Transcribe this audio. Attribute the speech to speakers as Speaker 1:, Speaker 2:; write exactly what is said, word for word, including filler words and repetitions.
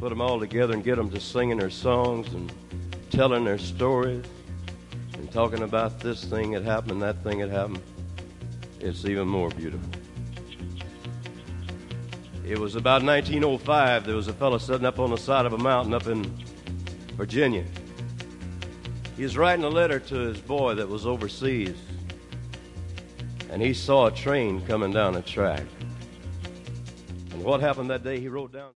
Speaker 1: put them all together and get them to singing their songs and telling their stories and talking about this thing that happened and that thing that happened, it's even more beautiful. It was about nineteen oh five. There was a fellow sitting up on the side of a mountain up in Virginia. He was writing a letter to his boy that was overseas, and he saw a train coming down the track. And what happened that day, he wrote down.